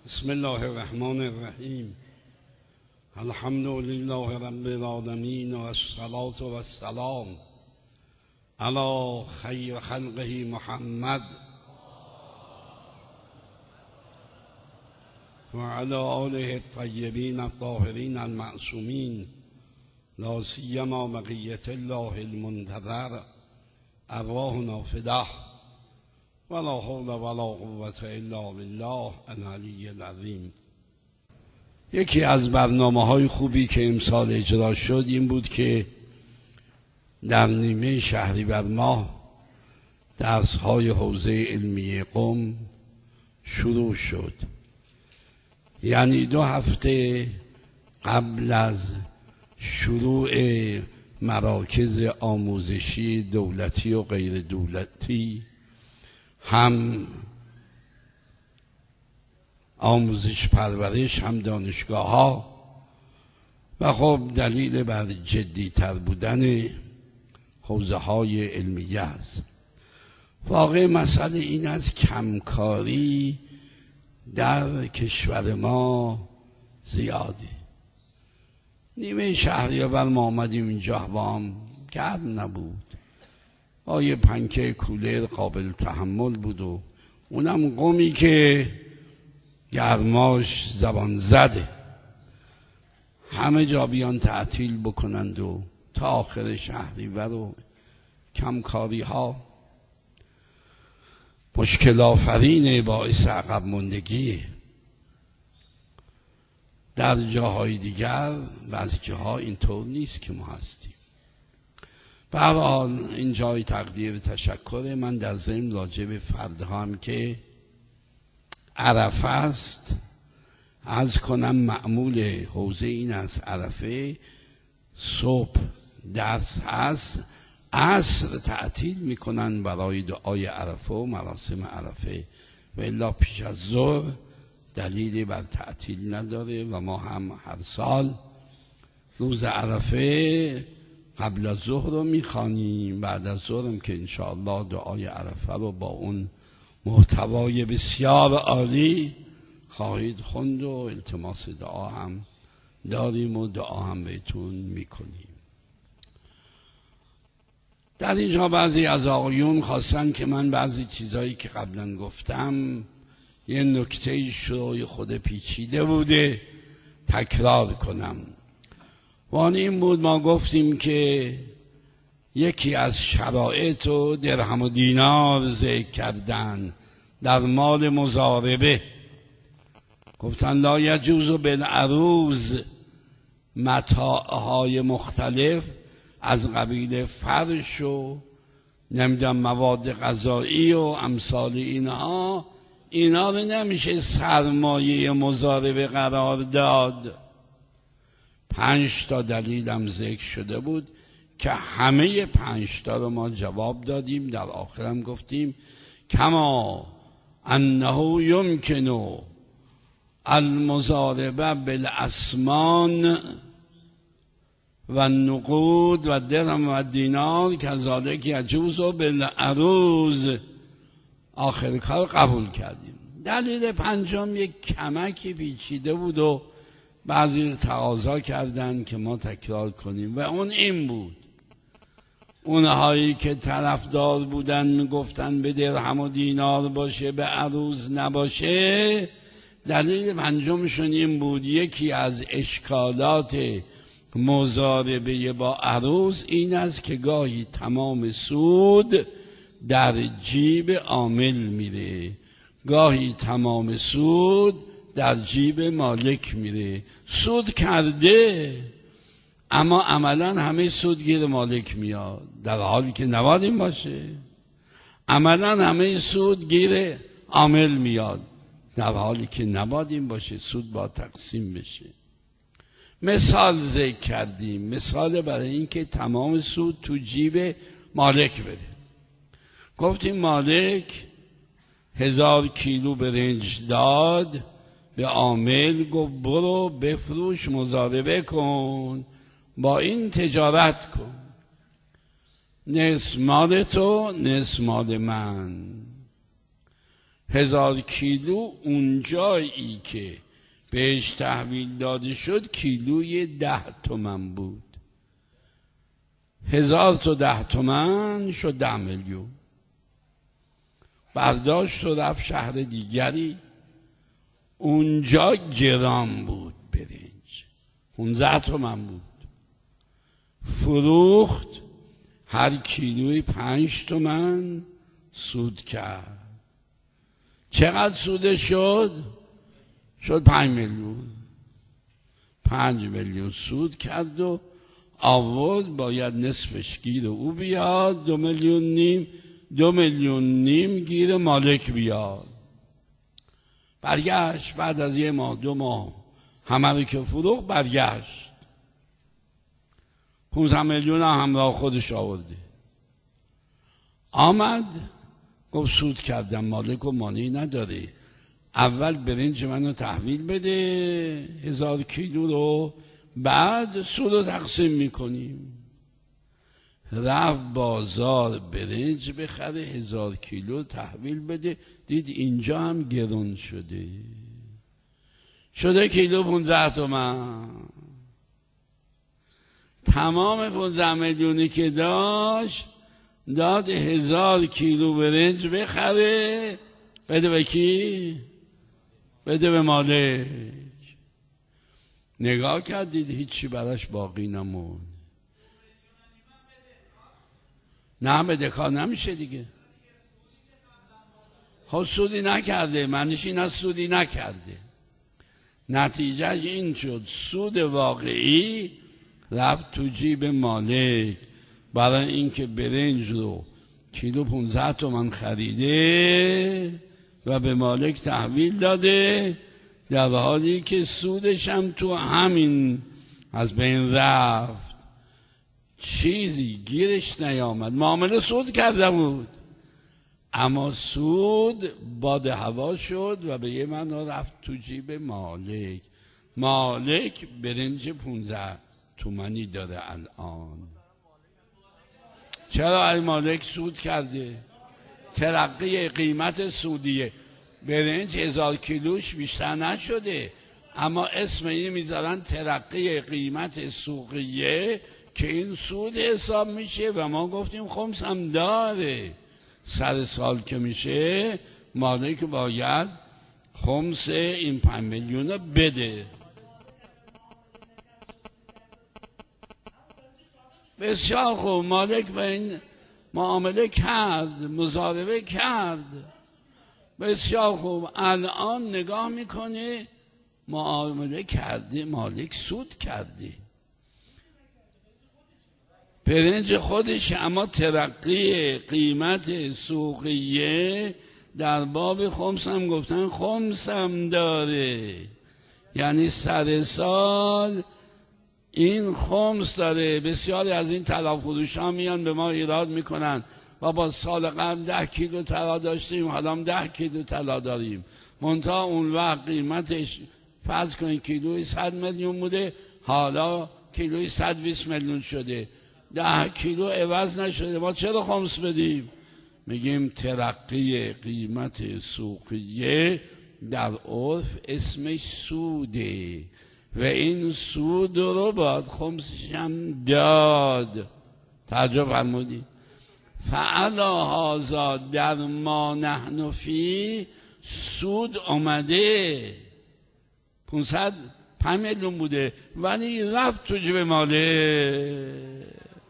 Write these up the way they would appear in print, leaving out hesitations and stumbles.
بسم الله الرحمن الرحیم. الحمد لله رب العالمین و الصلاة و السلام علی خیر خلقه محمد و علی آله الطیبین الطاهرین المعصومین، لا سیما بقیة الله المنتظر، ارواحنا فداه، ولا حول ولا قوة الا بالله العلی العظیم. یکی از برنامه‌های خوبی که امسال اجرا شد این بود که در نیمه شهریور ماه درس‌های حوزه علمی قم شروع شد. یعنی 2 هفته قبل از شروع مراکز آموزشی دولتی و غیر دولتی، هم آموزش پرورش، هم دانشگاه ها، و خب دلیل بر جدی تر بودن حوزه های علمیه است. واقع مسئله این است کمکاری در کشور ما زیاده. نیمه شهریور ما آمدیم اینجا، هوام گرم نبود، با یه پنکه کولر قابل تحمل بود و اونم قمی که گرماش زبان زده، همه جا بیان تعطیل بکنند و تا آخر شهریور و کمکاری ها مشکل آفرین، باعث عقب ماندگیه. در جاهای دیگر بعضی جاها اینطور نیست که ما هستیم. به هر حال این جای تقدیر تشکر من در ضمن راجع به فردها هم که عرفه است عرض کنم. معمول حوزه این است عرفه صبح درس هست، عصر تعطیل میکنن برای دعای عرفه و مراسم عرفه، و الا پیش از ظهر دلیلی بر تعطیل نداره. و ما هم هر سال روز عرفه قبل از ظهر رو میخوانیم، بعد از ظهر هم که انشاءالله دعای عرفه رو با اون محتوای بسیار عالی خواهید خوند و التماس دعا هم داریم و دعا هم بهتون میکنیم. در اینجا بعضی از آقایون خواستن که من بعضی چیزایی که قبلا گفتم یه نکته شروع خود پیچیده بوده تکرار کنم. وان این بود ما گفتیم که یکی از شرایط و درهم و دینار ذکر کردن در مال مضاربه. گفتن لا یجوز بالعروض متاعهای مختلف از قبیل فرش و نمیدونم مواد غذایی و امثال اینا رو نمیشه سرمایه مضاربه قرار داد. 5 تا دلیل هم ذکر شده بود که همه 5 تا رو ما جواب دادیم. در آخرم گفتیم کما انه یمکن المضاربه بالاسمان و النقود و درهم و دینار کذالک یجوز بالعروض. آخر کار قبول کردیم. دلیل 5م یک کمکی پیچیده بود و بعضی تقاضا کردن که ما تکرار کنیم، و اون این بود: اونهایی که طرفدار بودن میگفتن به درهم و دینار باشه به عروض نباشه، دلیل 5مشون این بود: یکی از اشکالات مضاربه با عروض این است که گاهی تمام سود در جیب عامل میره، گاهی تمام سود در جیب مالک میره. سود کرده اما عملا همه سود گیر مالک میاد، در حالی که نباید این باشه. عملا همه سود گیر عامل میاد، در حالی که نباید این باشه. سود باید تقسیم بشه. مثال ذکر کردیم، مثال برای این که تمام سود تو جیب مالک بده. گفتیم مالک 1000 کیلو برنج داد به عامل، گفت برو بفروش مضاربه کن، با این تجارت کن، نصف مال تو نصف مال من. 1000 کیلو اونجایی که بهش تحویل داده شد کیلوی 10 تومن بود. 1000 تا 10 تومن شد 10 میلیون. برداشت و رفت شهر دیگری، اونجا گرام بود برنج، 15 تومن بود. فروخت، هر کیلوی 5 تومن سود کرد. چقدر سود شد؟ شد 5 میلیون. 5 میلیون سود کرد و آورد، باید نصفش گیر او بیاد، 2 میلیون نیم. 2 میلیون نیم گیر مالک بیاد. برگشت بعد از 1 ماه 2 ماه همه رو که فروخت برگشت، 15 میلیون همراه خودش آورده. آمد گفت سود کردم، مالک و مانعی نداره، اول برنج منو تحویل بده 1000 کیلو رو، بعد سود رو تقسیم میکنیم. رفت بازار برنج بخره، 1000 کیلو تحویل بده، دید اینجا هم گرون شده کیلو 15 تومن. تمام 15 میلیونی که داشت داد 1000 کیلو برنج بخره، بده به کی؟ بده به مالک. نگاه کرد دید هیچی براش باقی نمون. نه بده کار نمیشه دیگه. خب سودی نکرده، معنیش این است سودی نکرده. نتیجه این شد سود واقعی رفت تو جیب مالک، برای اینکه برنج رو کیلو 15 تومن خریده و به مالک تحویل داده، در حالی که سودش هم تو همین از بین رفت، چیزی گیرش نیامد. معامله سود کرده بود اما سود باد هوا شد و به یه معنا رفت تو جیب مالک. مالک برنج 15 تومنی داره الان. چرا این مالک سود کرده؟ ترقی قیمت سودیه. برنج 1000 کیلوش بیشتر نشده، اما اسم این میذارن ترقی قیمت سوقیه که این سود حساب میشه و ما گفتیم خمس هم داره. سر سال که میشه مالک باید خمس این 5 میلیون رو بده. بسیار خوب، مالک به این معامله کرد، مضاربه کرد. بسیار خوب، الان نگاه میکنه معامله کرده، مالک سود کرده برنج خودش، اما ترقی قیمت سوقیه در باب خمس هم گفتن خمس هم داره، یعنی سر سال این خمس داره. بسیاری از این طلا فروش ها میان به ما ایراد میکنن و با سال قبل 10 کیلو طلا داشتیم، حالا 10 کیلو طلا داریم، منتها اون وقت قیمتش فرض کنید کیلوی 100 میلیون بوده، حالا کیلوی 120 میلیون شده، 10 کیلو عوض نشده، ما چرا خمس بدیم؟ میگیم ترقی قیمت سوقیه در عرف اسمش سوده و این سود رو باید خمسش هم داد. تعجب فرمودید؟ فعلا هازا در ما نحن فی سود آمده 505 میلیون بوده ولی رفت تو جیب ماله.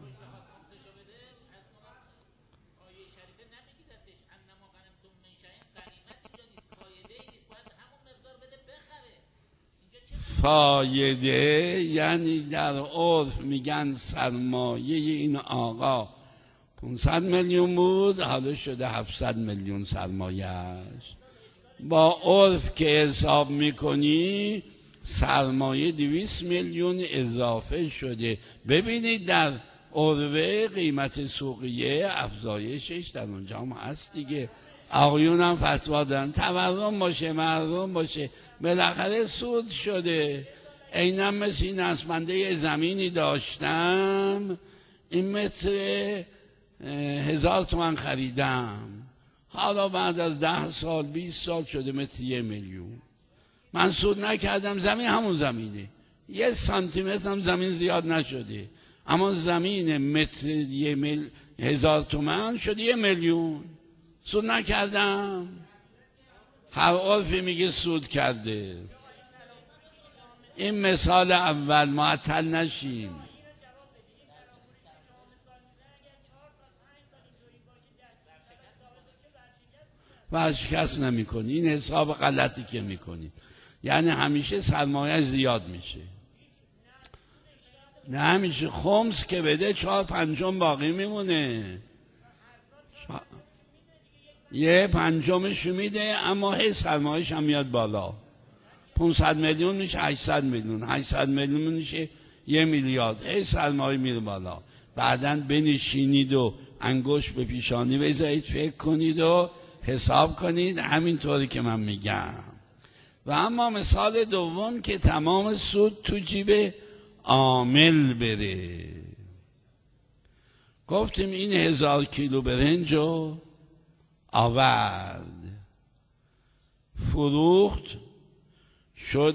فایده یعنی در عرف میگن سرمایه این آقا 500 میلیون بود، حالا شده 700 میلیون سرمایهش. با عرف که حساب میکنی سرمایه 200 میلیون اضافه شده. ببینید در عروه قیمت سوقیه افزایشش در اونجا هم هست دیگه. آقایون هم فتوا دارن تورم باشه محروم باشه، بالاخره سود شده. اینم مثل این اسمنده زمینی داشتم، این متر 1000 تومن خریدم، حالا بعد از 10 سال 20 سال شده متر 1 میلیون. من سود نکردم، زمین همون زمینه، 1 سانتی متر هم زمین زیاد نشده، اما زمین متر 1000 تومان شده 1 میلیون. سود نکردم. هر عرفی میگه سود کرده. این مثال اول، معطل نشیم. ورشکست نمی کنی. این حساب غلطی که می کنی، یعنی همیشه سرمایه زیاد میشه. نه همیشه خمس که بده 4/5 باقی میمونه. 1/5 میده، اما هی سرمایه‌اش هم میاد بالا. 500 میلیون میشه 800 میلیون، 800 میلیون میشه 1 میلیارد. هی سرمایه میره بالا. بعداً بنشینید و انگشت به پیشانی بذارید، فکر کنید و حساب کنید، همینطوری که من میگم. و اما مثال دوم که تمام سود تو جیب عامل بره. گفتیم این 1000 کیلو برنج رو آورد، فروخت، شد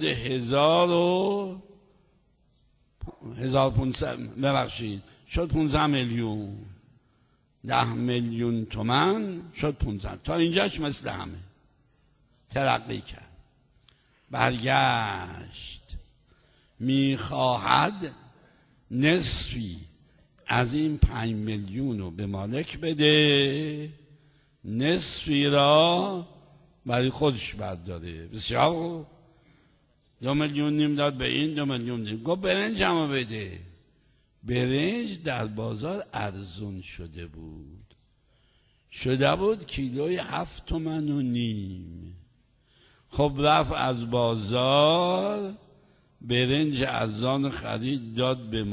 1500 ببخشید شد 15 میلیون. 10 میلیون تومان شد 15. تا اینجاش مثل همه ترقی کرد. برگشت میخواهد نصفی از این 5 میلیون رو به مالک بده، نصفی را برای خودش برداره. بسیار خوب. 2 میلیون نیم داد به این، 2 میلیون نیم. گفت برنج همه بده. برنج در بازار ارزون شده بود کیلوی 7 تومن و نیم. خب رفت از بازار برنج ارزان خرید، داد به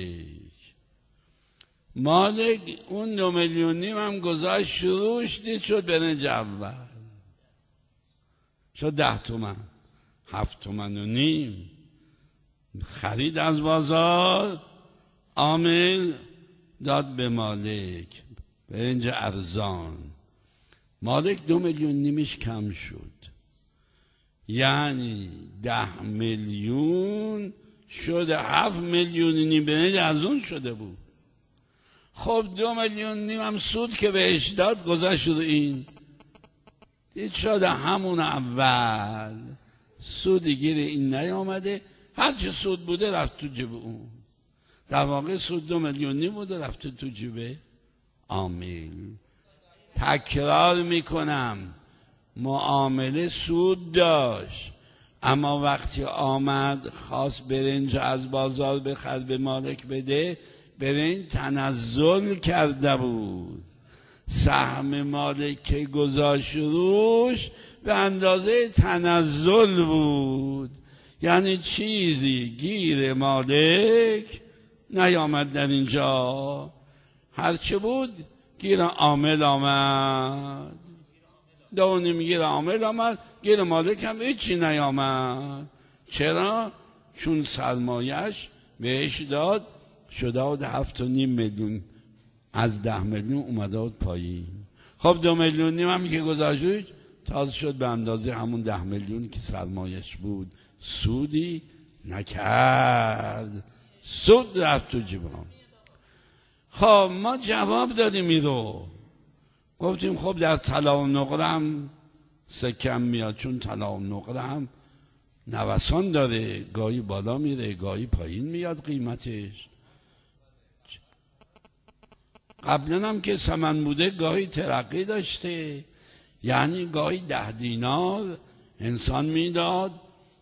مالک اون 2 میلیون نیم هم گذاشت شروعش، دید شد برنج اول شد 10 تومن. 7 تومن و نیم خرید از بازار، عامل داد به مالک برنج ارزان. مالک 2 میلیون نیمش کم شد، یعنی 10 میلیون شده 7 میلیون نیم برنج ارزان شده بود. خب 2 میلیون نیم هم سود که بهش داد گذاشت رو این، دید شده همون اول سودی گیر این نیامده، هرچی سود بوده رفت تو جیب اون. در واقع سود 2 میلیون نیم بوده رفت تو جیب عامل. تکرار میکنم، معامله سود داشت، اما وقتی آمد خواست برنج از بازار بخر به مالک بده، برنج تنزل کرده بود. سهم مالک که گذاشت روش به اندازه تنزل بود، یعنی چیزی گیر مالک نیامد در اینجا. هرچه بود گیر عامل آمد، 2 گیر عامل آمد، گیر مالک هم هیچی نیامد. چرا؟ چون سرمایش بهش داد شده بود 7.5 میلیون، از 10 میلیون اومده بود پایین. خب 2 میلیون نیم هم که گذاشت تازه شد به اندازه همون 10 میلیون که سرمایش بود، سودی نکرد، سود رفت تو جیبم. خب ما جواب دادیم این رو، گفتیم خب در طلا و نقره هم سکم میاد، چون طلا و نقره هم نوسان داره، گاهی بالا میره گاهی پایین میاد قیمتش. قبلا هم که ثمن بوده گاهی ترقی داشته، یعنی گاهی 10 دینار انسان میداد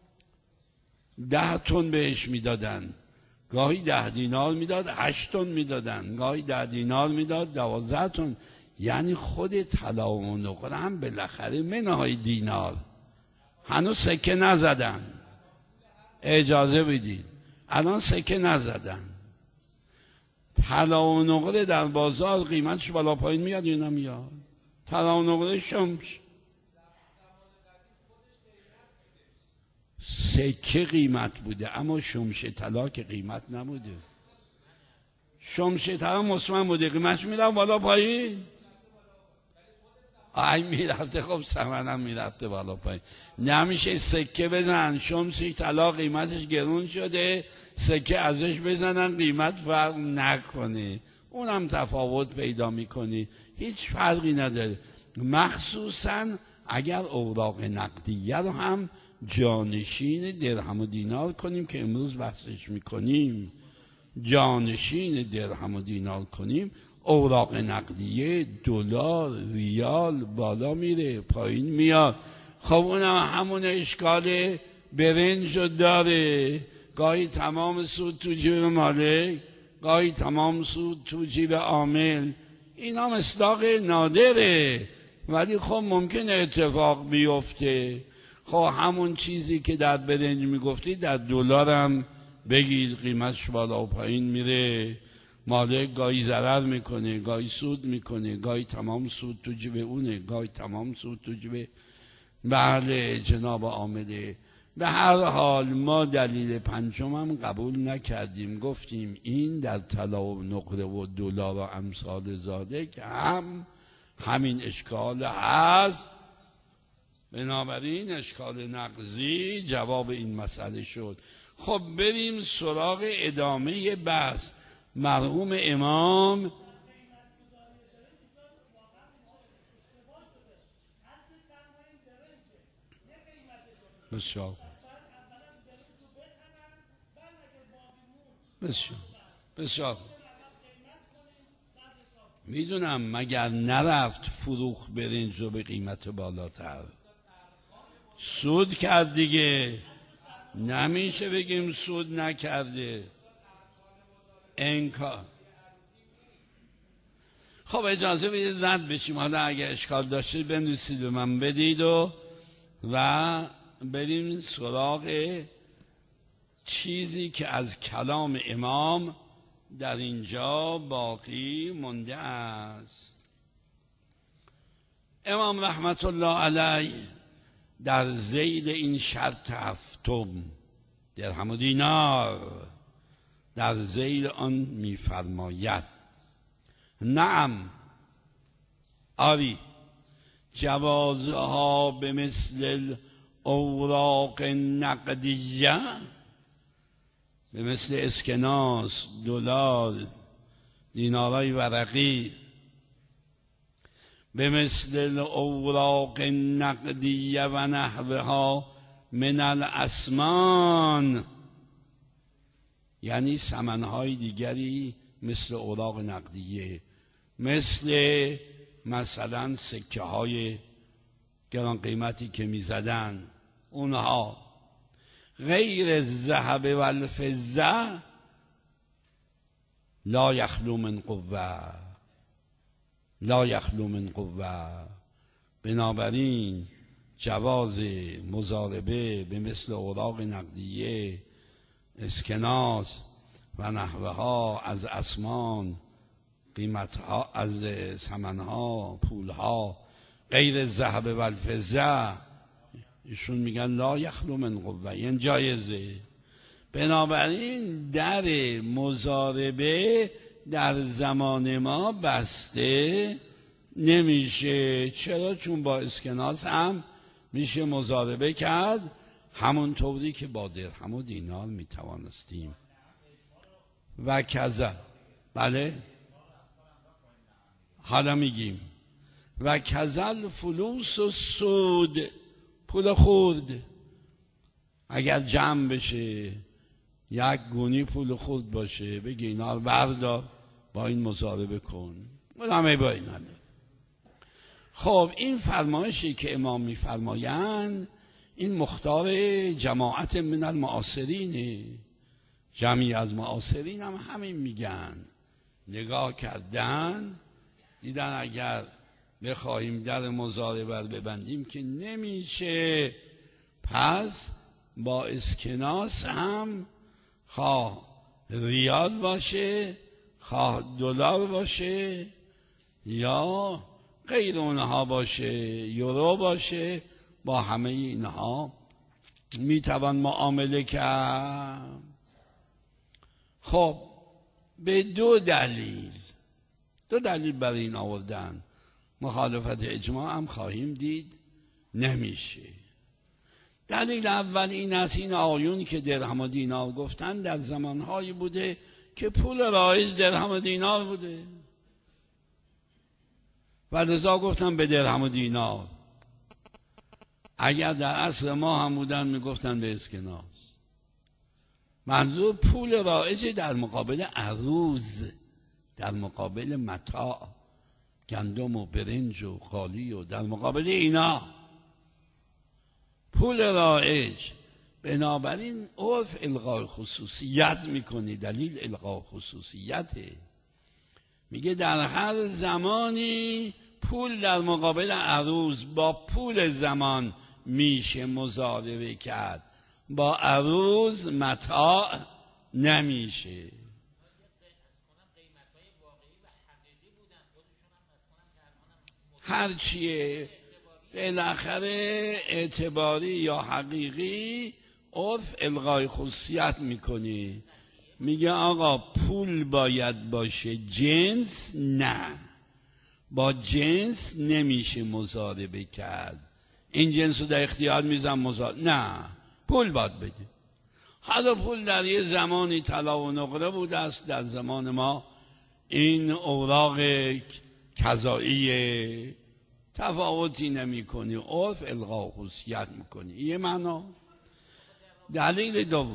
10 تن بهش میدادن، گاهی 10 دینار میداد 8 تن میدادن، گاهی 10 دینار میداد 12 تن. یعنی خود طلا و نقره هم بالاخره منهای دینار. هنوز سکه نزدن، اجازه بدید، الان سکه نزدن. طلا و نقره در بازار قیمتش بالا پایین میاد یا نمیاد؟ طلا و نقره شمش سکه قیمت بوده، اما شمش طلا که قیمت نبوده. شمش طلا مصمم بوده قیمتش میره بالا پایین. ای میرفته خب ثمنم میرفته بالا پایین. نمیشه سکه بزنن شمسی طلا قیمتش گرون شده سکه ازش بزنن قیمت فرق نکنه، اونم تفاوت پیدا میکنی، هیچ فرقی نداره. مخصوصا اگر اوراق نقدیه رو هم جانشین درهم و دینار کنیم که امروز بحثش میکنیم، جانشین درهم و دینار کنیم، اوراق نقدیه دلار ریال بالا میره پایین میاد. خب اونم همون اشکال برنج رو داره، گاهی تمام سود تو جیب مالک، گاهی تمام سود تو جیب عامل. اینا مصداق نادره ولی خب ممکنه اتفاق بیفته. خب همون چیزی که در برنج میگفتی در دلارم بگیر، قیمتش بالا و پایین میره، مالک گاهی ضرر میکنه گاهی سود میکنه، گاهی تمام سود تو جیب اونه گاهی تمام سود تو جیب بله جناب عامله. به هر حال ما دلیل پنجم هم قبول نکردیم، گفتیم این در طلا و نقره و دلار و امثال ذالک هم همین اشکال هست. بنابراین اشکال نقضی جواب این مسئله شد. خب بریم سراغ ادامه بحث. مرحوم امام بسیار بسیار بسیار میدونم، مگر نرفت فروخ برنج رو به قیمت بالاتر، سود کرد دیگه، نمیشه بگیم سود نکرده. انکار. خب اجازه بدید رد بشیم، حالا اگه اشکال داشتید بنویسید به من بدید و بریم سراغ چیزی که از کلام امام در اینجا باقی مونده است. امام رحمت الله علیه در ذیل این شرط هفتم درهم و دینار در ذیل آن می‌فرماید نعم آری جوازها به مثل اوراق نقدیه، به مثل اسکناس، دلار، دینارای ورقی، به مثل اوراق نقدیه و نحوها من الاسمان، یعنی ثمنهای دیگری مثل اوراق نقدیه، مثلا سکه های گران قیمتی که میزدن اونها، غیر الذهب و الفضه لا یخلو من قوه، لا یخلو من قوه. بنابراین جواز مضاربه به مثل اوراق نقدیه، اسکناس و نحوها از اسمان، قیمتها از ثمنها، پولها، غیر الذهب و الفضه، ایشون میگن لا یخلو من قوه، یعنی جایزه. بنابراین در مضاربه در زمان ما بسته نمیشه. چرا؟ چون با اسکناس هم میشه مضاربه کرد، همونطوری که با درهم و دینار میتوانستیم. و کذا، بله حالا میگیم و کذل فلوس و سود، پول خورد اگر جمع بشه یک گونی پول خورد باشه، بگی اینا رو بردار با این مضاربه کن، همه با این هده. خب این فرمایشی که امام میفرمایند این مختار جماعت من المعاصرینه، جمعی از معاصرین هم همین میگن، نگاه کردن دیدن اگر بخواهیم در مضاربه ببندیم که نمیشه، پس با اسکناس هم خواه ریال باشه خواه دلار باشه یا غیر اونها باشه، یورو باشه، با همه اینها میتوان معامله کرد. خب به دو دلیل برای این آوردن. مخالفت اجماع هم خواهیم دید نمیشه. دلیل اول این است این آیون که درهم و دینار گفتن در زمانهایی بوده که پول رایج درهم و دینار بوده و لذا گفتن به درهم و دینار. اگر در عصر ما هم بودن میگفتن به اسکناس. منظور پول رایج در مقابل عروض، در مقابل متاع، گندم و برنج و قالی و در مقابل اینا پول رایج. بنابراین عرف الغای خصوصیت میکنه. دلیل الغای خصوصیته، میگه در هر زمانی پول در مقابل عروض با پول زمان میشه مضاربه کرد، با عروض متاع نمیشه. هرچیه بالاخره اعتباری یا حقیقی عرف الغای خصوصیت میکنه. میگه آقا پول باید باشه، جنس نه، با جنس نمیشه مضاربه کرد. این جنس رو در اختیار میزن مضاربه نه، پول باید بده. حالا پول در یه زمانی طلا و نقره بوده است، در زمان ما این اوراق کذایی تفاوتی نمی کنی، عرف الغا خصوصیت میکنی. یه معنا. دلیل دوم،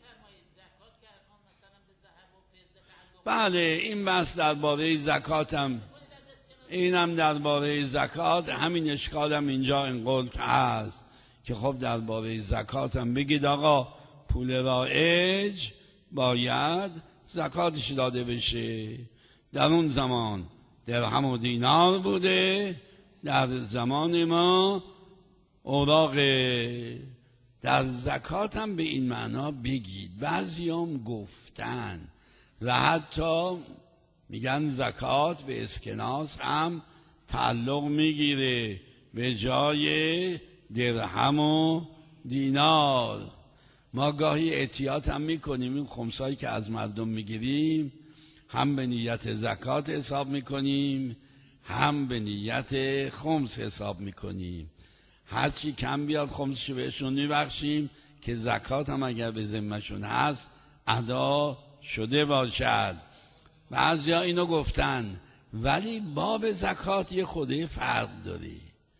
بله این بحث درباره زکاتم، اینم درباره زکات، همین اشکالم اینجا اینقدر هست که خب درباره زکاتم بگید آقا پول رایج باید زکاتش داده بشه. در اون زمان درهم و دینار بوده، در زمان ما اوراق. در زکات هم به این معنا بگید. بعضی هم گفتن و حتی میگن زکات به اسکناس هم تعلق میگیره به جای درهم و دینار. ما گاهی احتیاط هم میکنیم این خمسایی که از مردم میگیریم هم به نیت زکات حساب میکنیم هم به نیت خمس حساب میکنیم. هرچی کم بیاد خمسشو بهشون میبخشیم که زکات هم اگر به ذمه‌شون هست ادا شده باشد. بعضیا اینو گفتن، ولی باب زکات یه خوده فرق داره،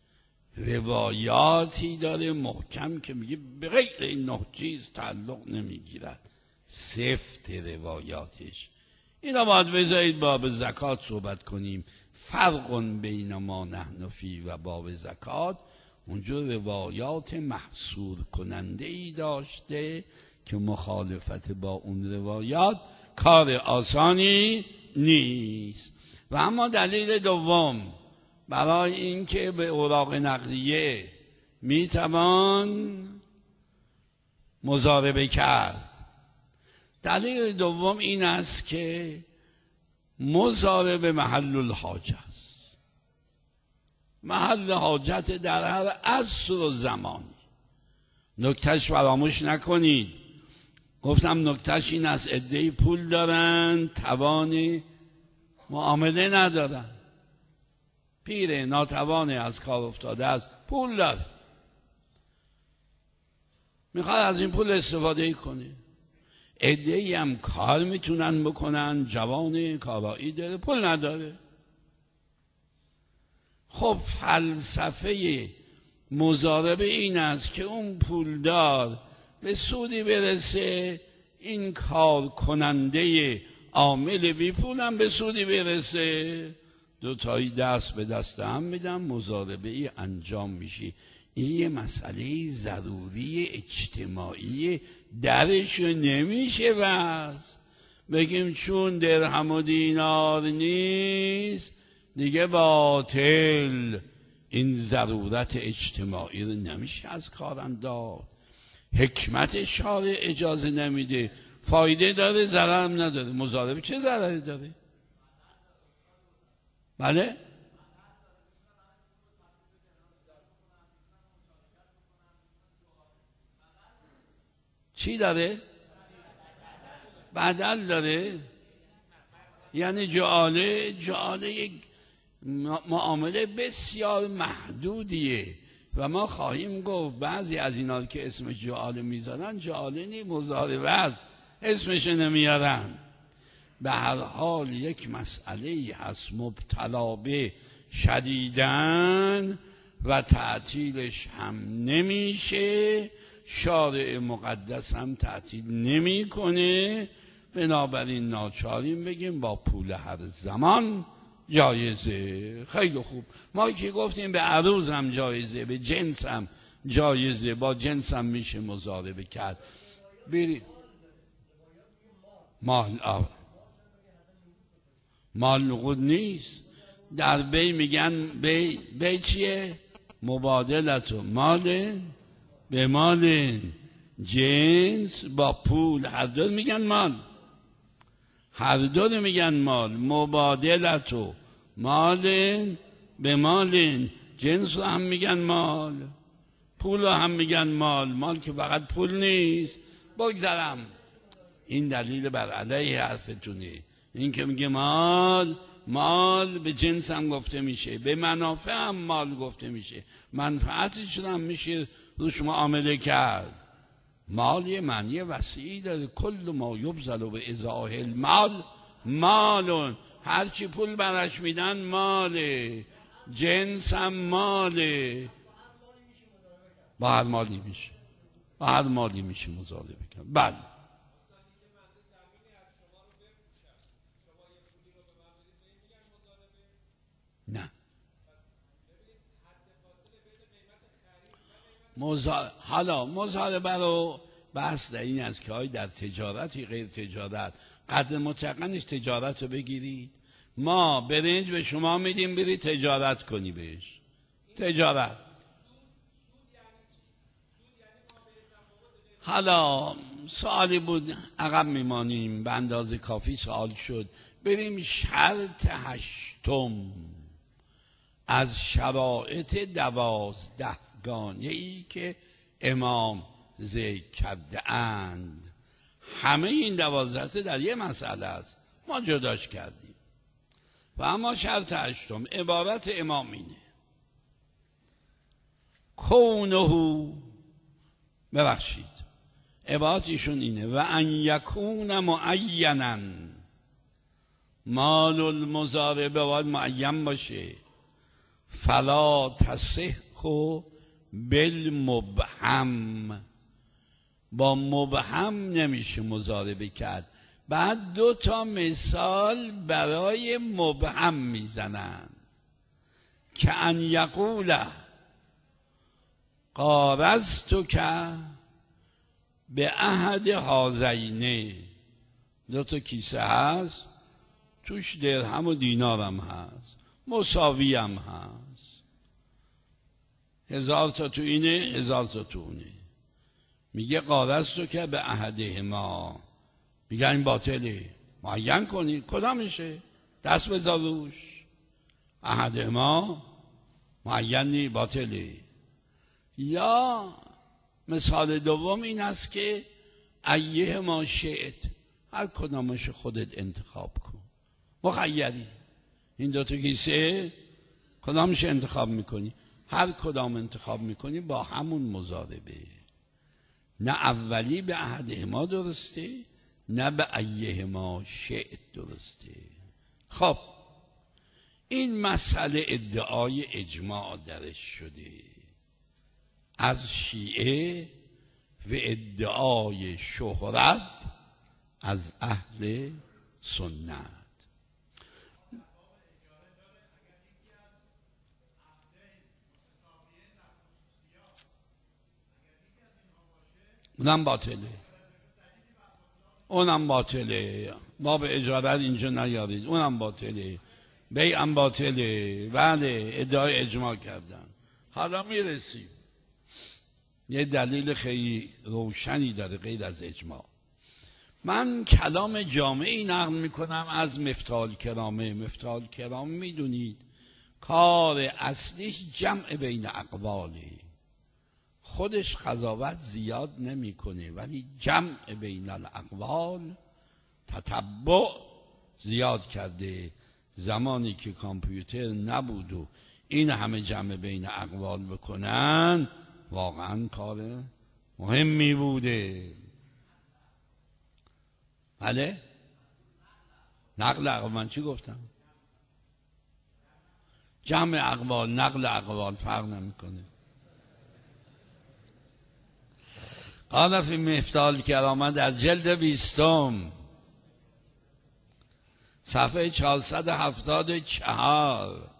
روایاتی داره محکم که میگه به غیر این نه چیز تعلق نمیگیرد، سفت روایاتش. اینا باید بذارید باب زکات صحبت کنیم. فرق بین ما نحن فی و باب زکات اونجا روایات محصور کننده ای داشته که مخالفت با اون روایات کار آسانی نیست. و اما دلیل دوم برای اینکه به اوراق نقدیه میتوان مضاربه کرد، دلیل دوم این است که مضاربه محل الحاجه است. محل حاجت در هر عصر و زمانی. نکتهش فراموش نکنید، گفتم نکتهش این است عده‌ای پول دارن توان معامله ندارن، پیره ناتوانه از کار افتاده است، پول داره میخواد از این پول استفاده کنه. عده‌ای هم کار میتونن بکنن، جوان کارایی داره پول نداره. خب فلسفه مضاربه این است که اون پولدار به سودی برسه، این کار کننده عامل بی پولم به سودی برسه، دوتایی دست به دست هم میدن، مضاربه ای انجام میشه. این یه مسئله ضروری اجتماعی، درش نمیشه بس بگیم چون درهم و دینار نیست دیگه باطل. این ضرورت اجتماعی رو نمیشه از کار انداخت. حکمت شارع اجازه نمیده. فایده داره ضرر هم نداره. مضاربه چه ضرری داره؟ بله؟ چی داره؟ بدل داره. یعنی جعاله یک معامله بسیار محدودیه و ما خواهیم گفت بعضی از اینا که اسم جعاله میذارن جعاله نی، مضاربه است، اسمش نمیارن. به هر حال یک مسئله هست مبتلا به شدیدن و تعطیلش هم نمیشه، شارع مقدس هم تعطیل نمیکنه، بنابراین ناچاریم بگیم با پول هر زمان جایزه. خیلی خوب، ما که گفتیم به عروض هم جایزه، به جنس هم جایزه، با جنس هم میشه مضاربه کرد. برید مال نقود نیست. در بی میگن بی چیه؟ مبادلتو مال به مال، جنس با پول، هر دو میگن مال، هر دو میگن مال. مبادلتو مال به مال، جنس رو هم میگن مال، پول رو هم میگن مال. مال که فقط پول نیست. بگذارم، این دلیل بر علیه حرفتونه. این که میگه مال به جنس هم گفته میشه، به منافع هم مال گفته میشه، منفعتش هم میشه روش معامله کرد. مال یه معنی وسیعی داره. کل ما یبذل و به ازاح المال مالون، هرچی پول برش میدن ماله، جنس هم ماله. با هر مالی میشه، با هر مالی میشه مضاربه کرد. بله نه، حالا مضاربه رو بحث در این است که های در تجارتی غیر تجارت قدر مطلقاًش تجارت رو بگیرید. ما برنج به شما میدیم برید تجارت کنی بهش، تجارت. حالا سوالی بود عقب میمانیم، به اندازه کافی سوال شد. بریم شرط هشتم از شرایط 12 گانه‌ای که امام ذکر کرده اند. همه این 12 در یه مسئله است، ما جداش کردیم. و اما شرط هشتم عبارت امام اینه: کونه، ببخشید عبارت ایشون اینه: و ان یکون معینا، مال المضاربه باید معین باشه، فلا تصح بالمبهم، با مبهم نمیشه مضاربه کرد. بعد 2 مثال برای مبهم میزنن که ان یقول قارضتک به احد هذین، 2 کیسه هست توش درهم و دینار هم هست، مساوی هم هست، 1000 تا تو اینه 1000 تا تو اونه. میگه قارضتک به احدهما، میگه این باطله، معین کنی کدامشه، دست بذار روش. احدهما معینی باطله. یا مثال دوم این است که ایه ما شئت، هر کدامش خودت انتخاب کن، مخیری. این 2 کیسه کدامش انتخاب میکنی، هر کدام انتخاب میکنی با همون مضاربه. نه اولی به احدهما درسته، نه به ایه ما شئت درسته. خب این مسئله ادعای اجماع درش شده از شیعه و ادعای شهرت از اهل سنت. اونم باطله، باب اجارت اینجا نیارید، اونم باطله، بیعم باطله. بله ادعای اجماع کردن. حالا میرسیم یه دلیل خیلی روشنی داره غیر از اجماع. من کلام جامعی نقل میکنم از مفتاح الکرامه. مفتاح الکرامه میدونید کار اصلیش جمع بین اقواله، خودش قضاوت زیاد نمیکنه ولی جمع بین الاقوال، تتبع زیاد کرده. زمانی که کامپیوتر نبود و این همه جمع بین اقوال بکنن واقعا کار مهمی بوده. بله؟ نقل اقوال، من چی گفتم؟ جمع اقوال، نقل اقوال فرق نمیکنه. قال فی مفتاح الکرامه در جلد 20 صفحه 474.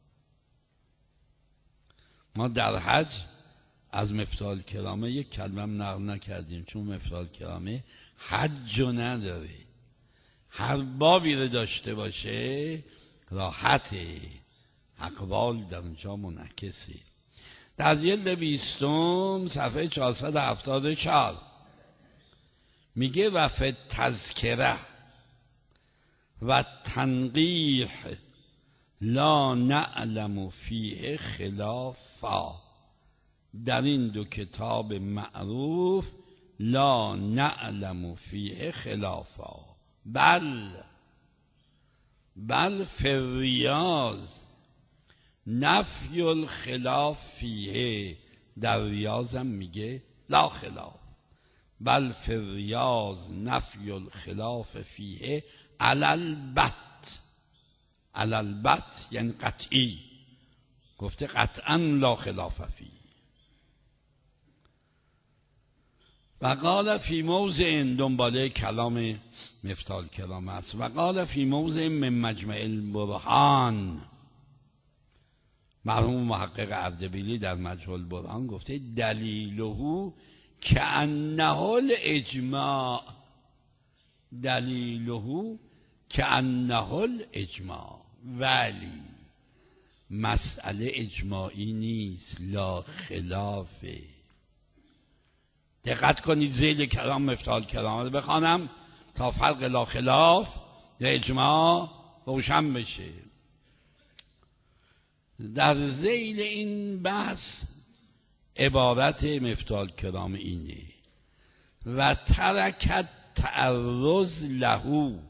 ما در حج از مفتاح الکرامه یک کلمه نقل نکردیم، چون مفتاح الکرامه حج رو نداره. هر بابی رو داشته باشه راحته، اقوال در اونجا منعکسه. در جلد 20 صفحه 474 میگه و فی تذکره و تنقیح لا نعلم فیه خلافا. در این دو کتاب معروف لا نعلم فیه خلافا، بل فی الریاض نفی الخلاف فیه. در ریاضم میگه لا خلاف، بل فی الریاض نفی الخلاف فیه علی البت یعنی قطعی، گفته قطعا لا خلاف فیه. و قال فی موضع، دنباله کلام مفتاح الکرامه است، و قال فی موضع من مجمع البرهان. مرحوم محقق اردبیلی در مجمع البرهان گفته دلیله کأنه الاجماع، دلیله کأنه الاجماع، ولی مسئله اجماعی نیست، لا خلافه. دقت کنید ذیل کلام مفتاح الکرامه رو بخوانم تا فرق لا خلاف و اجماع روشن بشه. در ذیل این بحث عبارت مفتاح الکرامه اینه و ترکت تعرض له،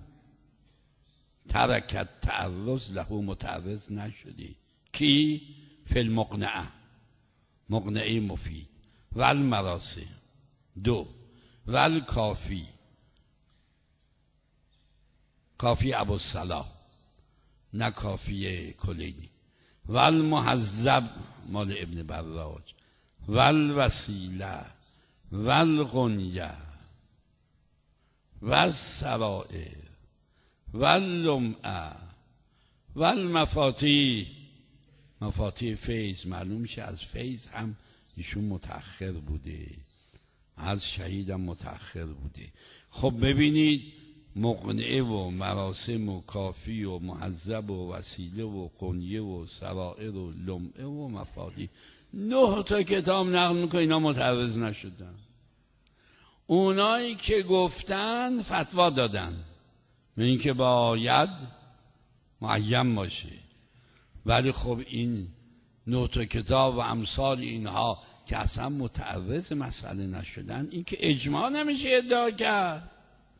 ترکت تعرض له، متعرض نشدی. کی؟ فی المقنعه، مقنعه مفید، و المراسم 2، و الکافی، کافی ابوالصلاح نه کافی کلینی، و المهذب مال ابن براج، و الوسیله، و الغنیه، و السرائر، و اللمعه، و المفاتیح. مفاتیح فیض، معلوم میشه از فیض هم ایشون متأخر بوده، از شهید هم متأخر بوده. خب ببینید مقنعه و مراسم و کافی و مهذب و وسیله و قنیه و سرائر و لمعه و مفاتیح 9 تا کتاب نقل میکنه، اینا متعرض نشدن. اونایی که گفتن فتوا دادن به این که باید معین باشه، ولی خب این 9 تا کتاب و امثال اینها که اصلا متعرض مسئله نشدن، این که اجماع نمیشه ادعا کرد.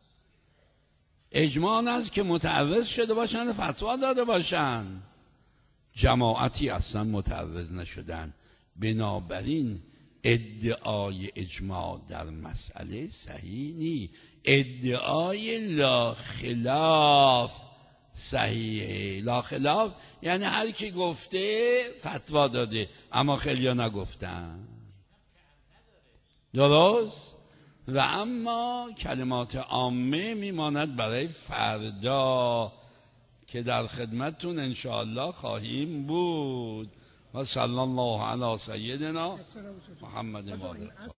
اجماع است که متعرض شده باشن فتوا داده باشن، جماعتی اصلا متعرض نشدن. بنابراین ادعای اجماع در مسئله صحیح نی، ادعای لا خلاف صحیحه. لا خلاف یعنی هر کی گفته فتوا داده اما خیلیا نگفتن، درست؟ و اما کلمات عامه میماند برای فردا که در خدمتتون انشاءالله خواهیم بود. و صلی الله علی سیدنا محمد.